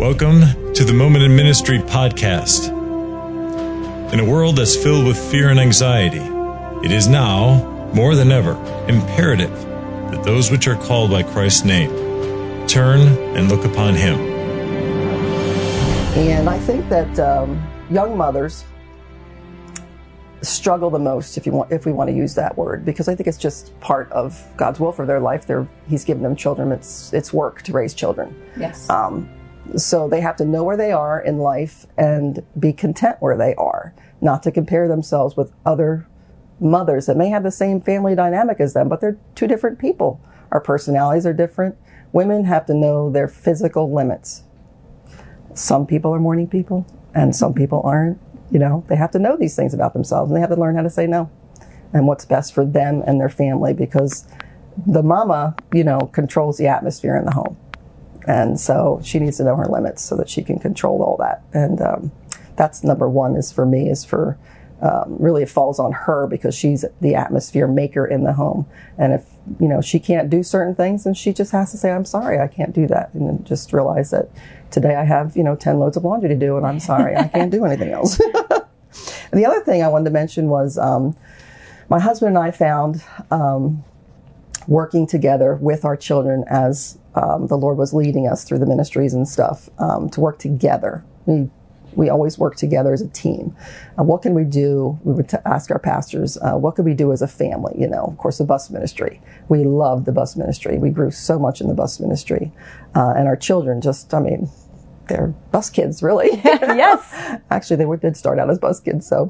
Welcome to the Moment in Ministry podcast. In a world that's filled with fear and anxiety, it is now, more than ever, imperative that those which are called by Christ's name turn and look upon Him. And I think that young mothers struggle the most, if we want to use that word, because I think it's just part of God's will for their life. He's given them children. It's work to raise children. Yes. So they have to know where they are in life and be content where they are, not to compare themselves with other mothers that may have the same family dynamic as them, but they're two different people. Our personalities are different. Women have to know their physical limits. Some people are morning people and some people aren't. You know, they have to know these things about themselves, and they have to learn how to say no and what's best for them and their family, because the mama, controls the atmosphere in the home. And so she needs to know her limits so that she can control all that. And that's number one really it falls on her, because she's the atmosphere maker in the home. And if, she can't do certain things, then she just has to say, I'm sorry, I can't do that. And then just realize that today I have, 10 loads of laundry to do, and I'm sorry, I can't do anything else. And the other thing I wanted to mention was my husband and I found working together with our children as the Lord was leading us through the ministries and stuff, to work together. We always work together as a team. What can we do? We would ask our pastors, what could we do as a family? Of course, the bus ministry. We loved the bus ministry. We grew so much in the bus ministry. And our children they're bus kids, really. Yes. Actually, they did start out as bus kids. So,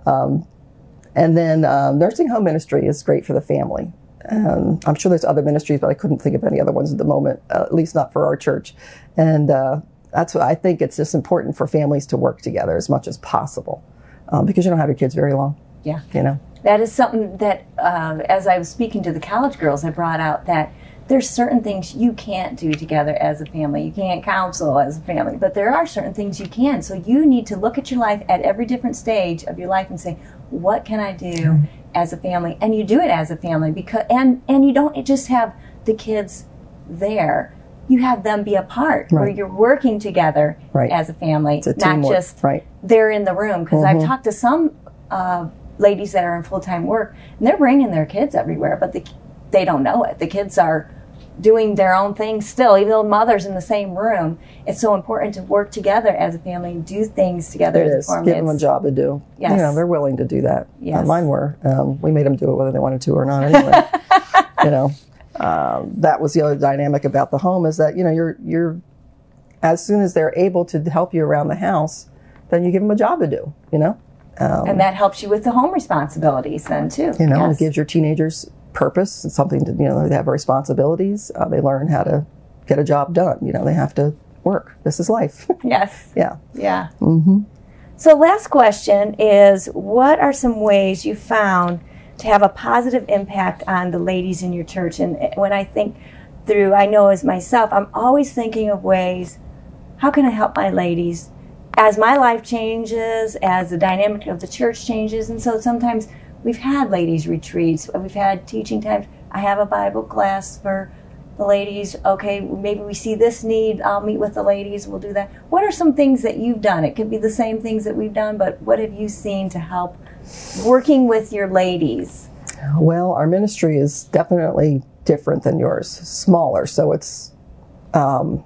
and then nursing home ministry is great for the family. I'm sure there's other ministries, but I couldn't think of any other ones at the moment, at least not for our church. And that's what I think. It's just important for families to work together as much as possible, because you don't have your kids very long. Yeah. That is something that, as I was speaking to the college girls, I brought out that there's certain things you can't do together as a family. You can't counsel as a family, but there are certain things you can. So you need to look at your life at every different stage of your life and say, what can I do as a family? And you do it as a family, because and you don't just have the kids there. You have them be a part where you're working together as a family, it's a not teamwork. just they're in the room. Because I've talked to some ladies that are in full-time work, and they're bringing their kids everywhere, but they don't know it. The kids are doing their own thing still, even though mother's in the same room. It's so important to work together as a family and do things together. It is. Give them a job to do. Yes. They're willing to do that. Yes. Mine were. We made them do it whether they wanted to or not anyway. That was the other dynamic about the home, is that, you're as soon as they're able to help you around the house, then you give them a job to do, and that helps you with the home responsibilities then too. It gives your teenagers purpose and something to, they have responsibilities. They learn how to get a job done. They have to work. This is life. Yes. Yeah. Yeah. Mm-hmm. So last question is, what are some ways you found to have a positive impact on the ladies in your church? And when I think through, I know as myself, I'm always thinking of ways, how can I help my ladies as my life changes, as the dynamic of the church changes? And so sometimes we've had ladies retreats, we've had teaching times. I have a Bible class for the ladies. Okay, maybe we see this need, I'll meet with the ladies, we'll do that. What are some things that you've done? It could be the same things that we've done, but what have you seen to help working with your ladies? Well, our ministry is definitely different than yours, smaller. So it's, I'm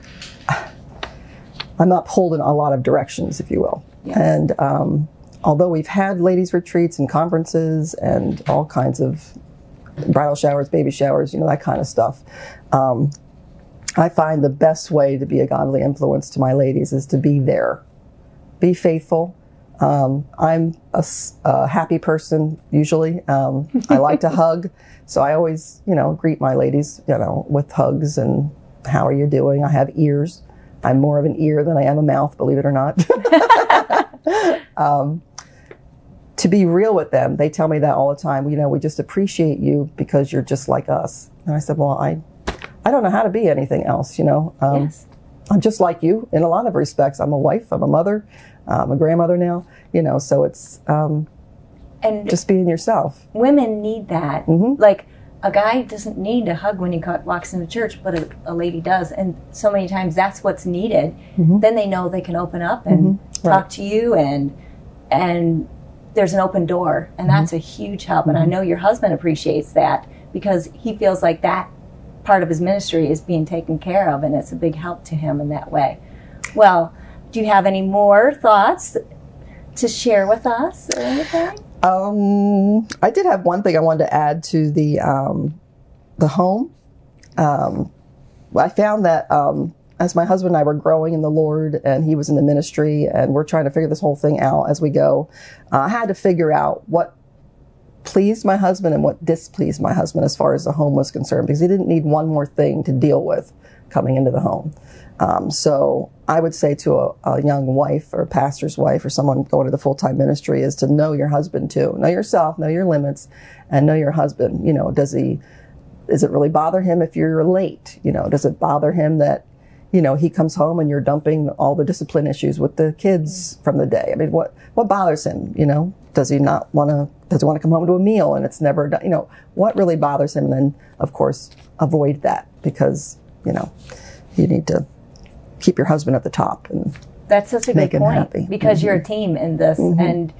not pulled in a lot of directions, if you will. Yes. And although we've had ladies' retreats and conferences and all kinds of bridal showers, baby showers, that kind of stuff, I find the best way to be a godly influence to my ladies is to be there. Be faithful. I'm a happy person, usually. I like to hug. So I always, greet my ladies, with hugs and how are you doing? I have ears. I'm more of an ear than I am a mouth, believe it or not. To be real with them, they tell me that all the time. We just appreciate you because you're just like us. And I said, well, I don't know how to be anything else, Yes. I'm just like you in a lot of respects. I'm a wife, I'm a mother, I'm a grandmother now, so it's and just being yourself. Women need that. Mm-hmm. Like, a guy doesn't need a hug when he walks into church, but a lady does. And so many times that's what's needed. Then they know they can open up and talk to you, and there's an open door. And that's a huge help. And I know your husband appreciates that because he feels like that part of his ministry is being taken care of, and it's a big help to him in that way. Well, do you have any more thoughts to share with us or anything? I did have one thing I wanted to add to the home. I found that as my husband and I were growing in the Lord, and he was in the ministry, and we're trying to figure this whole thing out as we go, I had to figure out what pleased my husband and what displeased my husband as far as the home was concerned, because he didn't need one more thing to deal with coming into the home. So I would say to a young wife or a pastor's wife or someone going to the full-time ministry is to know your husband too. Know yourself, know your limits, and know your husband. You know, does it really bother him if you're late? You know, does it bother him that, you know, he comes home and you're dumping all the discipline issues with the kids from the day? I mean, what bothers him? You know, does he want to come home to a meal and it's never done? You know, what really bothers him? And then, of course, avoid that, because, you know, you need to keep your husband at the top, and that's such a good point, happy. Because you're a team in this, and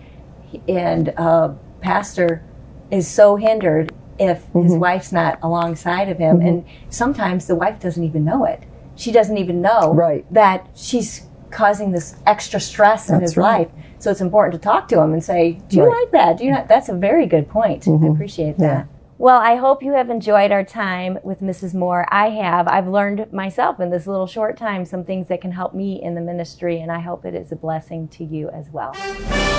pastor is so hindered if his wife's not alongside of him, and sometimes the wife doesn't even know it. She doesn't even know that she's causing this extra stress in his life. So it's important to talk to him and say, "Do you like that? Do you not?" That's a very good point. I appreciate that. Yeah. Well, I hope you have enjoyed our time with Mrs. Moore. I have. I've learned myself in this little short time some things that can help me in the ministry, and I hope it is a blessing to you as well.